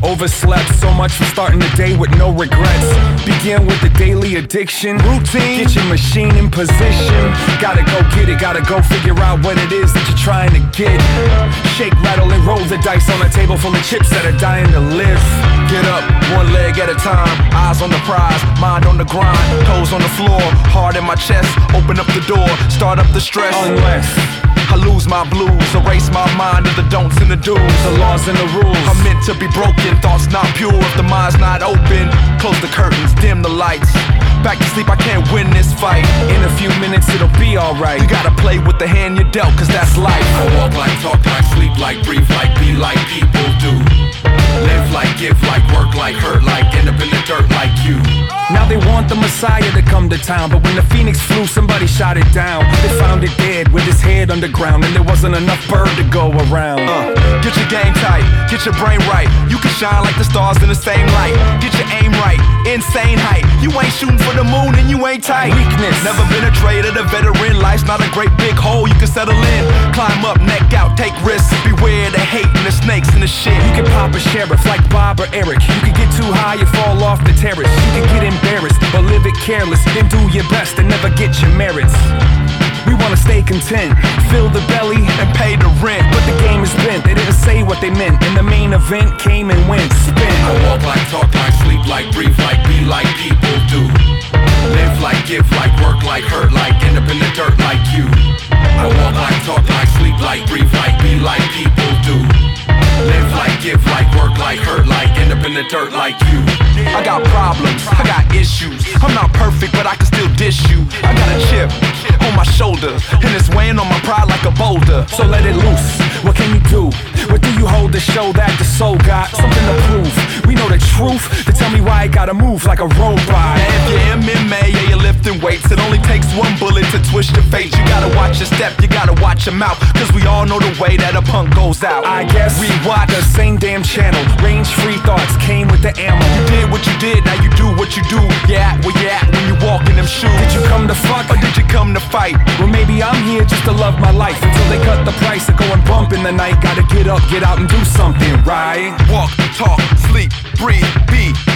Overslept so much for starting the day with no regrets. Begin with the daily addiction routine. Get your machine in position. Gotta go get it, gotta go figure out what it is that you're trying to get. Shake, rattle, and roll the dice on a table full of chips that are dying to live. Get up, one leg at a time. Eyes on the prize, mind on the grind. Toes on the floor, heart in my chest. Open up the door, start up the stress. Unless I lose my blues, erase my mind of the don'ts and the do's, the laws and the rules are meant to be broken, thoughts not pure if the mind's not open. Close the curtains, dim the lights. Back to sleep, I can't win this fight. In a few minutes it'll be alright. You gotta play with the hand you're dealt, cause that's life. I walk like, talk like, sleep like, breathe like, be like people do. Live like, give like, work like, hurt like, end up in the dirt like you. Now they want the Messiah to come to town, but when the Phoenix flew, somebody shot it down. They found it dead with his head underground, and there wasn't enough bird to go around. Get your game tight, get your brain right. You can shine like the stars in the same light. Get your aim right, insane height. You ain't shooting for the moon and you ain't tight. Weakness, never been a traitor, the veteran. Life's not a great big hole you can settle in. Climb up, neck out, take risks. Beware the hate and the snakes and the shit. You can pop a sheriff like Bob or Eric. You can get too high, you fall off the terrace. You can get embarrassed, but live it careless. Then do your best and never get your merits. We wanna stay content, fill the belly and pay the rent. But the game is bent, they didn't say what they meant. And the main event came and went, spin. I walk like, talk like, sleep like, breathe like, be like people do. Live like, give like, work like, hurt like, end up in the dirt like you. I walk like, talk like, sleep like, breathe like, be like people do. Live like, give like, work like, hurt like, end up in the dirt like you. I got problems, I got issues. I'm not perfect, but I can still dish you. I got a chip on my shoulder, and it's weighing on my pride like a boulder. So let it loose, what can you do? What do you hold to show that the soul got something to prove? We know the truth, to tell me why it gotta move like a robot. Now if you're MMA, yeah, you're lifting weights. It only takes one bullet to twist your face. You gotta watch your step, you gotta watch your mouth, cause we all know the way that a punk goes out. I guess we watch the same damn channel. Range-free thoughts came with the ammo. You did what you did, now you do what you do. Yeah, where you at when you walk in them shoes? Did you come to fuck or did you come to fight? Well, maybe I'm here just to love my life until they cut the price of going bump in the night. Gotta get up, get out and do something, right? Walk, talk, sleep, breathe, be